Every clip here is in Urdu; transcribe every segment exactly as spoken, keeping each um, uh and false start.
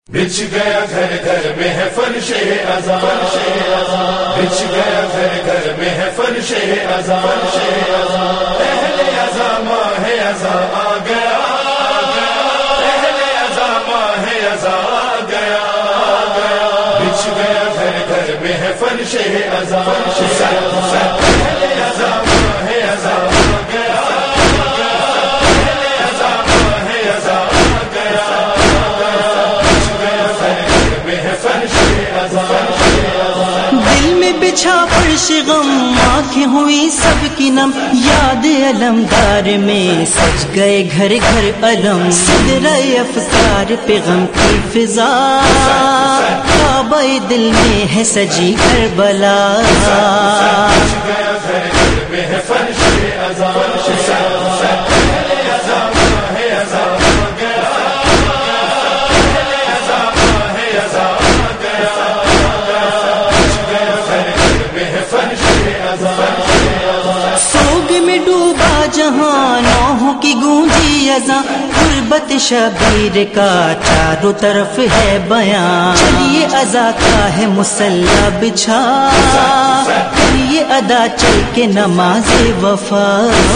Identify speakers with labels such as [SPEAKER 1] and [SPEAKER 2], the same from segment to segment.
[SPEAKER 1] بچھ گیا گھر گھر میں ہے فرش ازاں، بچھ گیا گھر گھر میں ہے فرش ازاں، اہل ازاں ماہ ازاں آ گیا، اہل ازاں ماہ ازاں آ گیا، بچھ گیا گھر گھر میں ہے فرش ازاں، اہل ازاں ماہ ازاں آ گیا، اہل ازاں ماہ ازاں آ گیا،
[SPEAKER 2] دل میں بچھا فرش غم، آنکھیں ہوئی سب کی نم، یاد علمدار میں سج گئے گھر گھر علم، صدرہ افکار پہ غم کی فضا، کعبہ دل میں ہے سجی کربلا، سوگ میں ڈوبا جہاں، نوحوں کی گونجی اذاں، غربت شبیر کا چاروں طرف ہے بیان، چلیے اذا کا ہے مسلح بچھا، کریے ادا چل کے نماز وفا،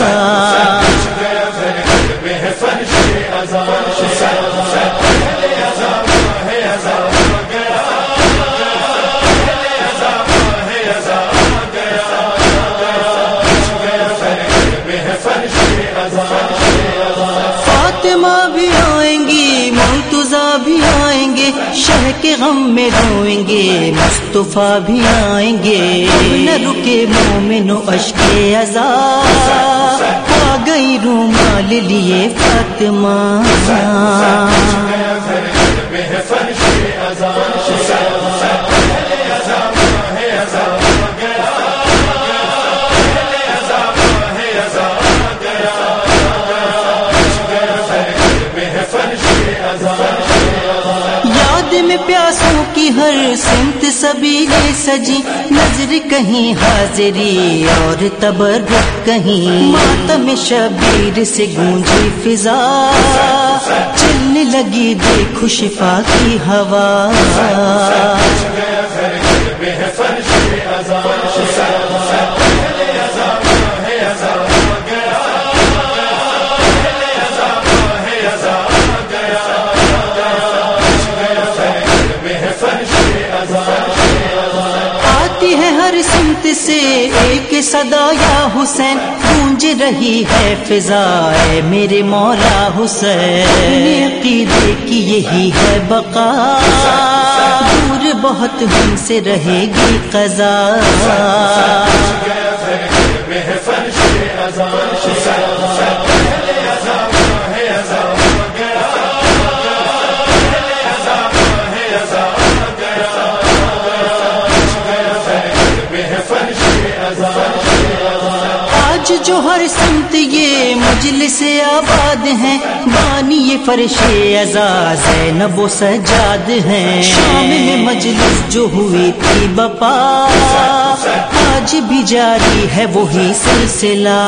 [SPEAKER 2] فاطمہ بھی آئیں گی، مرتضیٰ بھی آئیں گے، شہ کے غم میں روئیں گے، مصطفیٰ بھی آئیں گے، نہ رکے مومن و اشک عزا، آ گئی رومال لیے فاطمہ، یاد میں پیاسوں کی ہر سمت سبیلیں سجی، نظر کہیں حاضری اور تبرک کہیں، ماتم شبیر سے گونجی فضا، چلنے لگی دیکھو شفا کی ہوا، آتی ہے ہر سمت سے ایک صدا یا حسین، گونج رہی ہے فضا اے میرے مولا حسین، عقیدے کی یہی ہے بقا، دور بہت ہم سے رہے گی قضا، آج جو ہر سمت یہ مجلس آباد ہیں، بانی یہ فرش عزا زینب و سجاد ہیں، شام میں مجلس جو ہوئی تھی بپا، آج بھی جاری ہے وہی سلسلہ،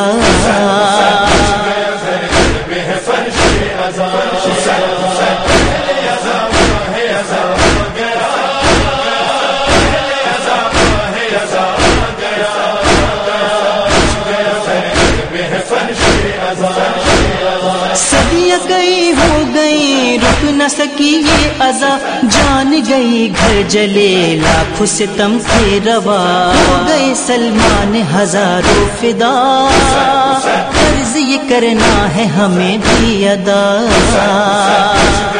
[SPEAKER 2] صدیاں کئی ہو گئی رک نہ سکی یہ عزا، جان گئی گھر جلے لاکھوں ستم تھے روا، ہو گئے سلمان ہزاروں فدا، قرض یہ کرنا ہے ہمیں بھی ادا،